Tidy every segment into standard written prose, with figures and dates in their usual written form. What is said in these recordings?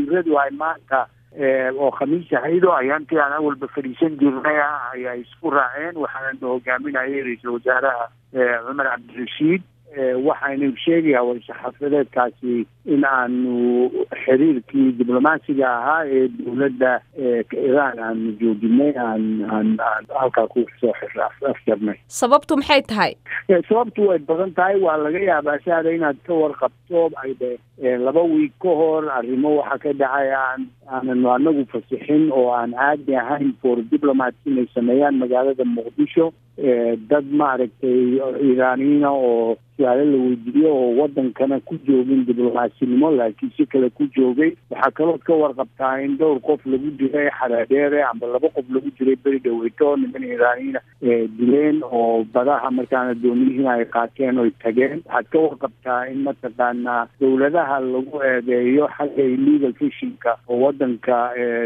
wasiiradu ay maanta oo khamiis ahaydo ayaantii aan awalba fadhiisan jirnay ayaa isku raaceen waxaana hogaaminayay ra-iisul wasaaraha cumar cabdirashiid waxaynu sheegayaa war-saxaafadeedkaasi in aanu xiriirkii diblomaasiga ahaa ee dowladda Iran aanu joojinay aan halkaa ku soo afjarnay. sababtu maxay tahay? sababtu way badan tahay. waa laga yaabaa saada inaad ka warqabto laba wiig ka hor arrimo waxa ka dhacay aananu anagu fasixin oo aan caadi ahayn for diplomats inay sameeyaan magaalada muqdisho. dad maaragtay Iraaniyiina oo su'aalo la weydiiyo oo wadankana ku joogin diblomasinimo laakiin si kale ku joogay. waxaa kaloo ka warqabtaa in dhowr qof lagu diray xaraadheere amba laba qof lagu diray beri dhaweyto niman Iraaniyiina dileen oo badaha markaana dooniyihiina ay qaateen oy tageen. waxaad ka warqabtaa in mataqaanaa dowladaha lagu eedeeyo xagga illegal fishingka oo wadanka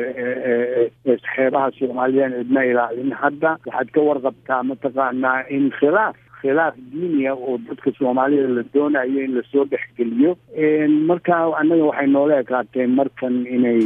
xeebaha Soomaaliya cidna ilaalin. hadda waxaad ka warqabtaa mataqaanaa in khilaaf diiniya oo dadka Soomaalida la doonayo in lasoo dhexgeliyo. marka annaga waxay noola ekaateen markan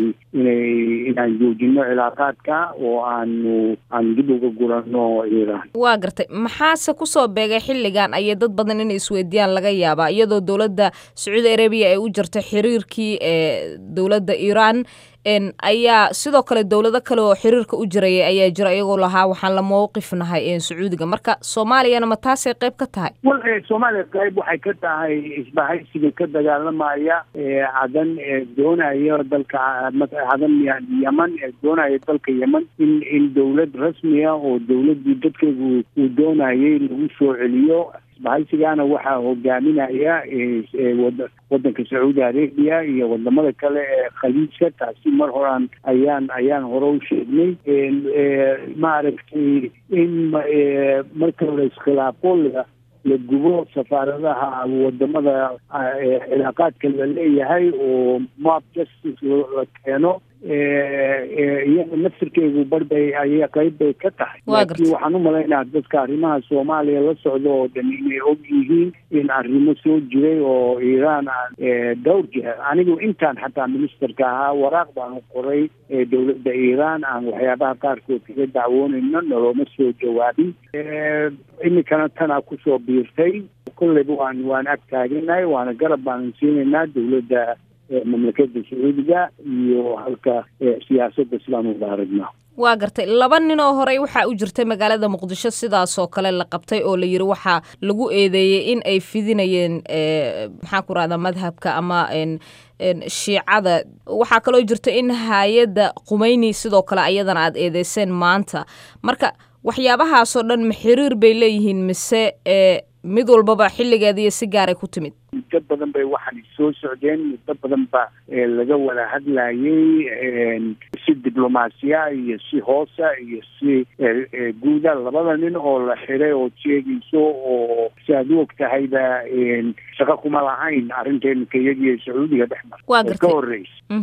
inaan joojino cilaaqaadka oo aan dib uga gurano Iran. waa gartay. maxaase kusoo beegay xilligan ayay dad badan inay isweydiiyaan laga yaabaa iyadoo dowladda Sacuudi Arabiya ay u jirtay xiriirkii dowladda Iran ayaa sidoo kale dowlado kale oo xiriirka u jiraya ayaa jira iyagoo lahaa waxaan la mowqifnahay Sacuudiga. marka Soomaaliyana ma taasay qayb ka tahay? Soomaaliya qayb waxay ka tahay isbahaysiga ka dagaalamaya cadan doonaya dalka cadan Yemen doonaya dalka Yemen in dowlad rasmi ah oo dowladii dadkeedu uu doonayay lagu soo celiyo. isbahaysigana waxaa hogaaminaya wadanka Sacuudi Arabiya iyo wadamada kale ee khaliijka. taasi mar horaan ayaan hore u sheegnay. maaragtay in marka la iskhilaafo la gubo safaaradaha wadamada cilaaqaadka la leeyahay oo mob justice la keeno. iyaga nafsirkeedu barbay ayay qayb bay ka tahay. laakiin waxaan u malaynaa dadka arrimaha Soomaaliya la socdo oo dhan inay og yihiin in arrimo soo jiray oo Iran dhowr jeer anigu intaan xataa ministerka ahaa waraaq baan u qoray dowladda Iran aan waxyaabaha qaarkood kaga dacwoonayno noloma soo jawaabin. iminkana tanaa kusoo biirtay. kolleyba waan ag taaganahay waana garab baan siinaynaa dowladda mamlakada Sacuudiga iyo halka siyaasadda sidaan uga aragnaa. waa gartay. laba nin oo horey waxaa u jirtay magaalada Muqdisho sidaasoo kale la qabtay oo la yiri waxaa lagu eedeeyay in ay fidinayeen maxaa ku raada madhabka ama shiicada. waxaa kaloo jirta in hay'adda Khumeyni sidoo kale ayadana aad eedeyseen maanta. marka waxyaabahaasoo dhan ma xiriir bay leeyihiin mise mid walbaba xilligeedii si gaar ay ku timid? muddo badan bay waxaan soo socdeen. muddo badan ba laga wada hadlayay si diblomaasiya iyo si hoosa iyo si guuda. labada nin oo la xiray oo sheegayso oo si aad u og tahayba shaqo kuma lahayn arrinteena kayagii Sacuudiga dhexmar ka horreysa.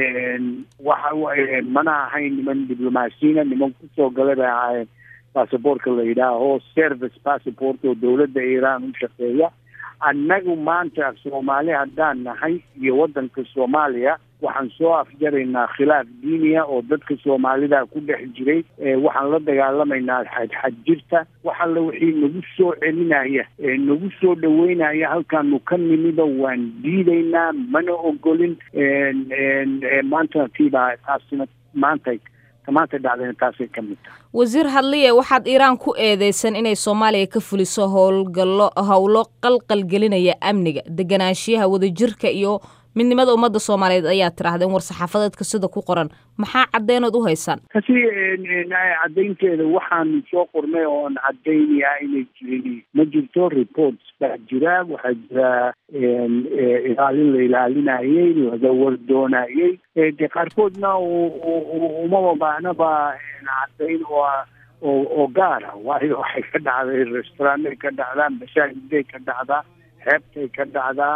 mana ahayn niman diblomaasiyiina. niman kusoo galay bay ahaayeen basaboorka la yidhaaho service passport oo dowladda Iran u shaqeeya. annagu maanta Soomaali haddaan nahay iyo wadanka Soomaaliya waxaan soo afjaraynaa khilaaf diiniya oo dadka Soomaalida ku dhex jiray. waxaan la dagaalamaynaa xadjirta. waxa la wixii nagu soo celinaya nagu soo dhaweynaya halkaanu ka nimido waan diidaynaa mana ogolin. maanta tiibaa taasina maanta dhacdayna taasay ka mid tahay. wasiir hadliye waxaad Iran ku eedeysan inay Soomaaliya ka fuliso howlo qalqal gelinaya amniga deganaanshiyaha wadajirka iyo midnimada ummadda Soomaaliyeed ayaa tiraahday war-saxaafadeedka sida ku qoran. maxaa cadeynood u haysaan? kasi cadeynteeda waxaan soo qornay oo aan cadeynayaa inay jirin ma jirto. reports baa jira. waxaa jira ilaalin la ilaalinayay laga wardoonayay. de qaarkoodna umaba baahnaba cadeyn oo gaara. waayo waxay ka dhacday restaurantay ka dhacdaa, masaajiday ka dhacdaa, xeebtay ka dhacdaa,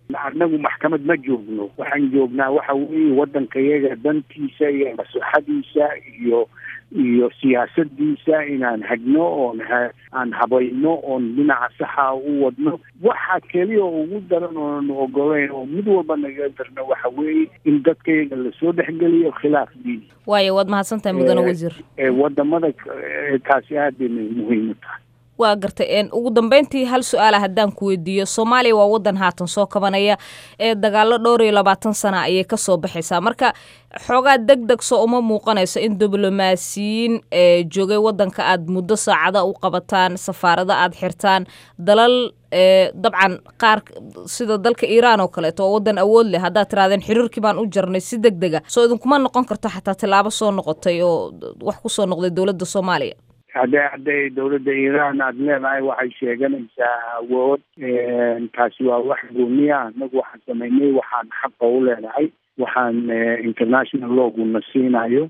annagu maxkamad ma joogno, waxaan joognaa waxa weeye waddankayaga dantiisa iyo maslaxadiisa iyo siyaasadiisa inaan hagno aan habayno oon dhinaca saxa u wadno. waxa keliya ugu daran oon ogolayn oo mid walba naga darno waxa weeye in dadkayaga lasoo dhexgeliyo khilaaf diini. waayo waad mahadsantahay mudane wasiir. wadamada taasi aad bay muhiim u tahay. waa gartay ugu dambeyntii hal su-aala haddaan ku weydiiyo, soomaaliya waa waddan haatan soo kabanaya dagaalo dhowr iyo 20 sana ayay kasoo baxaysaa, marka xoogaa degdeg soo uma muuqanayso in diblomaasiyiin joogay waddanka aad muddo saacada u qabataan, safaarada aad xirtaan, dalal dabcan qaar sida dalka Iiraan oo kaleeto oo waddan awood leh haddaad tiraadeen xiriirkii baan u jarnay si degdega, soo idinkuma noqon karto xataa tilaabo soo noqotay oo wax ku soo noqday dowladda Soomaaliya? hadday dowladda Iiraan aad leedahay waxay sheeganaysaa awood, taasi waa wax gooniya. anagu waxaan samaynay waxaan xaqa u leenahay, waxaan international lawgu na siinayo